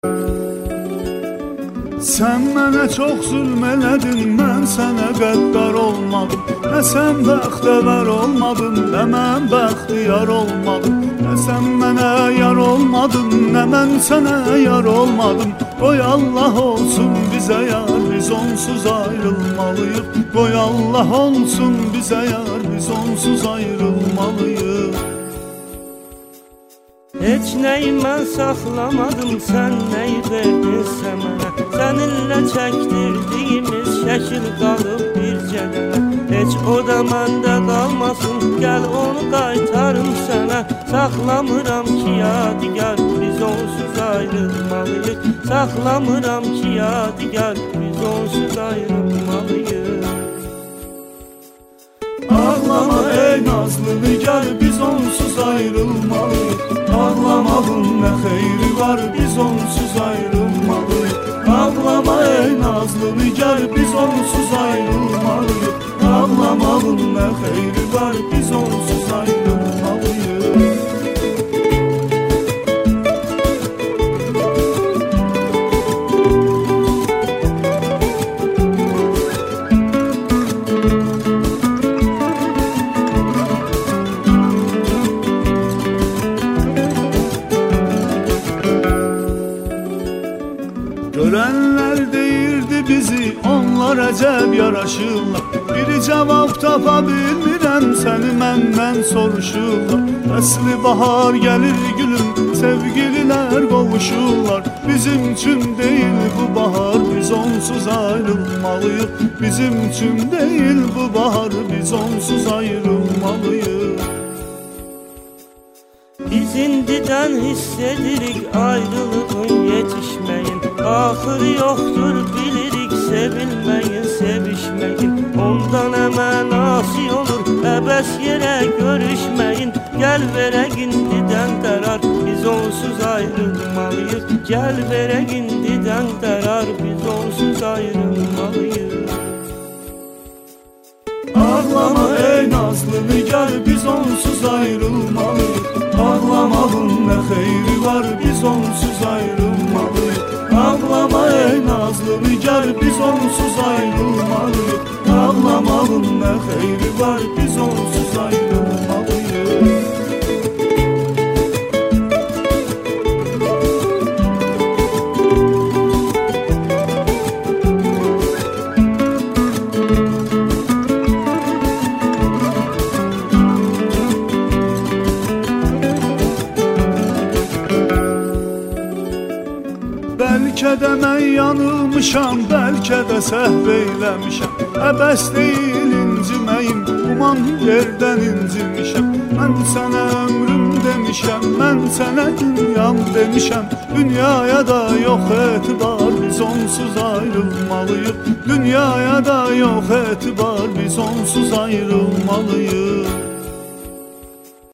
Sən mənə çox zülm elədin, mən sənə qəddar olmadım. Nə sən bəxtəvər olmadın, nə mən bəxtiyar olmadım. Nə sən mənə yar olmadın, nə mən sənə yar olmadım. Qoy Allah olsun bizə yar, biz onsuz ayrılmalıyıq. Qoy Allah olsun bizə yar, biz onsuz ayrılmalıyıq. Heç nəyi mən saxlamadım, sən nəyi verdinsə mənə. Səninlə çəkdirdiyimiz şəkil qalıb bir cədənə. Heç o da məndə qalmasın, gəl onu qaytarım sənə. Saxlamıram ki yadigar, biz onsuz ayrılmalıyıq. Saxlamıram ki yadigar, biz onsuz ayrılmalıyıq. Ağlama ey nazlı nigar, biz onsuz ayrılmalıyıq. Ağlamağın nə xeyri var, biz onsuz ayrılmalıyıq. Ağlama ey nazlı nigar, biz onsuz ayrılmalıyıq. Ağlamağın nə xeyri var, biz onsuz ayrılmalıyıq. Görənlər deyirdi bizi, onlar əcəb yaraşırlar. Biri cavab tapa bilmirəm, səni məndən soruşurlar. Əsli bahar gəlir gülüm, sevgililər qovuşurlar. Bizim üçün deyil bu bahar, biz onsuz ayrılmalıyıq. Bizim üçün deyil bu bahar, biz onsuz ayrılmalıyıq. Biz indidən hiss edirik ayrılığın yetişməyin. Axırı yoxdur bilirik sevilməyin, sevişməyin. Ondan əmənası olur əbəs yerə görüşməyin. Gəl verək indidən qərar, biz onsuz ayrılmalıyıq. Gəl verək indidən qərar, biz onsuz ayrılmalıyıq. Ağlama ey nazlı nigar, biz onsuz ayrılmalıyıq. Ağlamağın nə xeyri var, biz onsuz ayrılmalıyıq. Ağlama ey nazlı nigar, biz onsuz ayrılmalıyıq. Ağlamağın nə xeyri var, biz onsuz ayrılmalıyıq. Bəlkə də mən yanılmışam, bəlkə də səhv eyləmişəm. Əbəs deyil inciməyim, uman yerdən incimişəm. Mən sənə ömrüm demişəm, mən sənə dünyam demişəm. Dünyaya da yox etibar, biz onsuz ayrılmalıyıq. Dünyaya da yox etibar, biz onsuz ayrılmalıyıq.